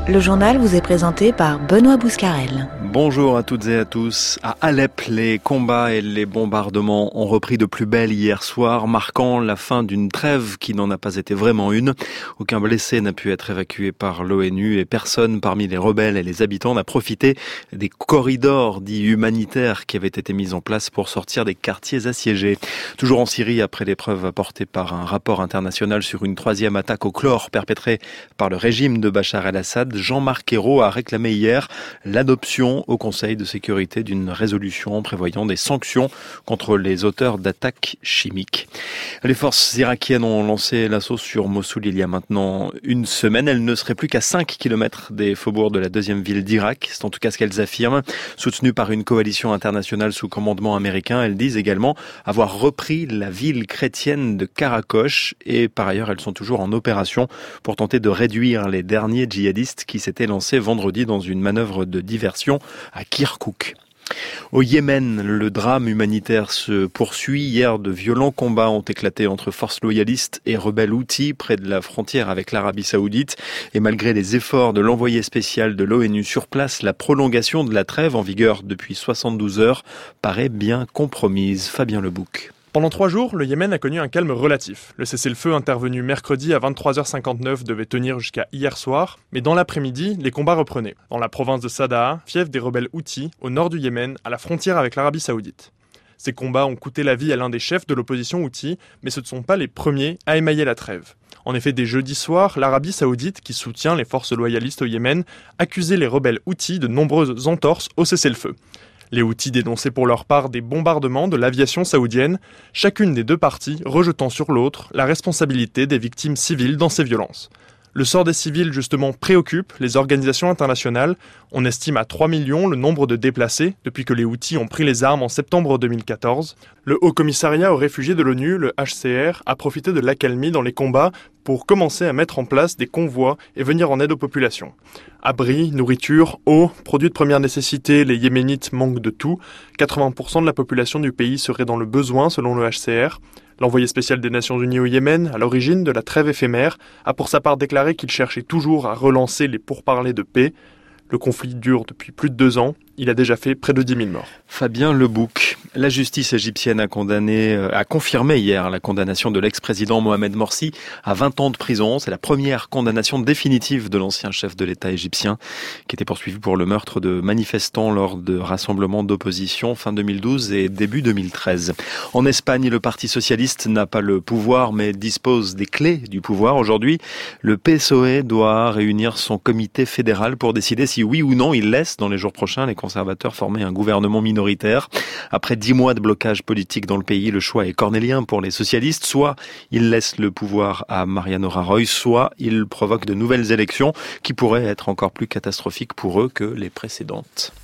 Le journal vous est présenté par Benoît Bouscarel. Bonjour à toutes et à tous. À Alep, les combats et les bombardements ont repris de plus belle hier soir, marquant la fin d'une trêve qui n'en a pas été vraiment une. Aucun blessé n'a pu être évacué par l'ONU et personne parmi les rebelles et les habitants n'a profité des corridors dits humanitaires qui avaient été mis en place pour sortir des quartiers assiégés. Toujours en Syrie, après les preuves apportées par un rapport international sur une troisième attaque au chlore perpétrée par le régime de Bachar el-Assad, Jean-Marc Ayrault a réclamé hier l'adoption au Conseil de sécurité d'une résolution prévoyant des sanctions contre les auteurs d'attaques chimiques. Les forces irakiennes ont lancé l'assaut sur Mossoul il y a maintenant une semaine. Elles ne seraient plus qu'à 5 km des faubourgs de la deuxième ville d'Irak. C'est en tout cas ce qu'elles affirment. Soutenues par une coalition internationale sous commandement américain, elles disent également avoir repris la ville chrétienne de Karakosh et par ailleurs elles sont toujours en opération pour tenter de réduire les derniers djihadistes qui s'était lancé vendredi dans une manœuvre de diversion à Kirkouk. Au Yémen, le drame humanitaire se poursuit. Hier, de violents combats ont éclaté entre forces loyalistes et rebelles houthis près de la frontière avec l'Arabie Saoudite. Et malgré les efforts de l'envoyé spécial de l'ONU sur place, la prolongation de la trêve en vigueur depuis 72 heures paraît bien compromise. Fabien Lebouc. Pendant 3 jours, le Yémen a connu un calme relatif. Le cessez-le-feu intervenu mercredi à 23h59 devait tenir jusqu'à hier soir, mais dans l'après-midi, les combats reprenaient. Dans la province de Sada'a, fief des rebelles houthis, au nord du Yémen, à la frontière avec l'Arabie Saoudite. Ces combats ont coûté la vie à l'un des chefs de l'opposition houthi, mais ce ne sont pas les premiers à émailler la trêve. En effet, dès jeudi soir, l'Arabie Saoudite, qui soutient les forces loyalistes au Yémen, accusait les rebelles houthis de nombreuses entorses au cessez-le-feu. Les Houthis dénonçaient pour leur part des bombardements de l'aviation saoudienne, chacune des deux parties rejetant sur l'autre la responsabilité des victimes civiles dans ces violences. Le sort des civils, justement, préoccupe les organisations internationales. On estime à 3 millions le nombre de déplacés depuis que les Houthis ont pris les armes en septembre 2014. Le Haut Commissariat aux réfugiés de l'ONU, le HCR, a profité de l'accalmie dans les combats pour commencer à mettre en place des convois et venir en aide aux populations. Abris, nourriture, eau, produits de première nécessité, les Yéménites manquent de tout. 80% de la population du pays serait dans le besoin selon le HCR. L'envoyé spécial des Nations Unies au Yémen, à l'origine de la trêve éphémère, a pour sa part déclaré qu'il cherchait toujours à relancer les pourparlers de paix. Le conflit dure depuis plus de 2 ans. Il a déjà fait près de 10 000 morts. Fabien Lebouc. La justice égyptienne a confirmé hier la condamnation de l'ex-président Mohamed Morsi à 20 ans de prison. C'est la première condamnation définitive de l'ancien chef de l'État égyptien qui était poursuivi pour le meurtre de manifestants lors de rassemblements d'opposition fin 2012 et début 2013. En Espagne, le Parti socialiste n'a pas le pouvoir mais dispose des clés du pouvoir. Aujourd'hui, le PSOE doit réunir son comité fédéral pour décider si oui ou non il laisse dans les jours prochains les conservateurs former un gouvernement minoritaire. Après 10 mois de blocage politique dans le pays, le choix est cornélien pour les socialistes. Soit ils laissent le pouvoir à Mariano Rajoy, soit ils provoquent de nouvelles élections qui pourraient être encore plus catastrophiques pour eux que les précédentes.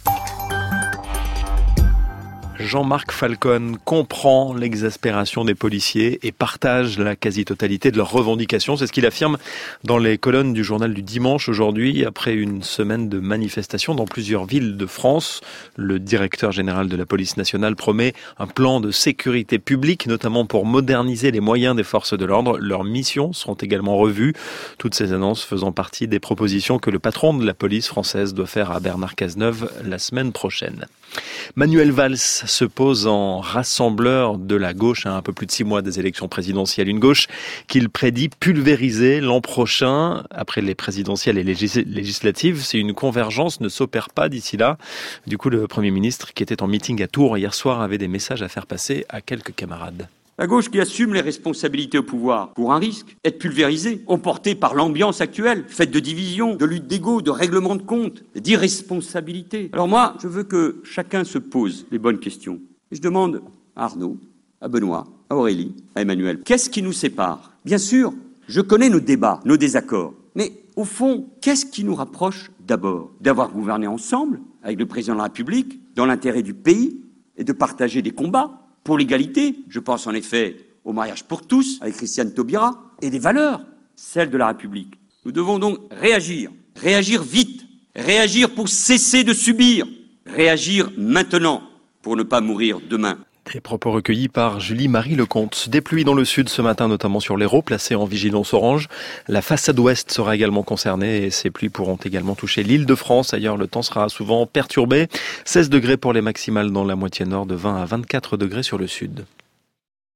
Jean-Marc Falcon comprend l'exaspération des policiers et partage la quasi-totalité de leurs revendications. C'est ce qu'il affirme dans les colonnes du journal du dimanche aujourd'hui, après une semaine de manifestations dans plusieurs villes de France. Le directeur général de la police nationale promet un plan de sécurité publique, notamment pour moderniser les moyens des forces de l'ordre. Leurs missions seront également revues. Toutes ces annonces faisant partie des propositions que le patron de la police française doit faire à Bernard Cazeneuve la semaine prochaine. Manuel Valls se pose en rassembleur de la gauche à un peu plus de 6 mois des élections présidentielles. Une gauche qu'il prédit pulvérisée l'an prochain après les présidentielles et les législatives. Si une convergence ne s'opère pas d'ici là, du coup le Premier ministre qui était en meeting à Tours hier soir avait des messages à faire passer à quelques camarades. La gauche qui assume les responsabilités au pouvoir court un risque, être pulvérisée, emportée par l'ambiance actuelle, faite de division, de lutte d'ego, de règlement de compte, d'irresponsabilité. Alors moi, je veux que chacun se pose les bonnes questions. Et je demande à Arnaud, à Benoît, à Aurélie, à Emmanuel, qu'est-ce qui nous sépare ? Bien sûr, je connais nos débats, nos désaccords, mais au fond, qu'est-ce qui nous rapproche d'abord ? D'avoir gouverné ensemble, avec le président de la République, dans l'intérêt du pays, et de partager des combats pour l'égalité. Je pense en effet au mariage pour tous, avec Christiane Taubira, et des valeurs, celles de la République. Nous devons donc réagir vite, réagir pour cesser de subir, réagir maintenant pour ne pas mourir demain. Et propos recueillis par Julie-Marie Lecomte. Des pluies dans le sud ce matin, notamment sur l'Hérault, placé en vigilance orange. La façade ouest sera également concernée et ces pluies pourront également toucher l'Île-de-France. Ailleurs, le temps sera souvent perturbé. 16 degrés pour les maximales dans la moitié nord, de 20 à 24 degrés sur le sud.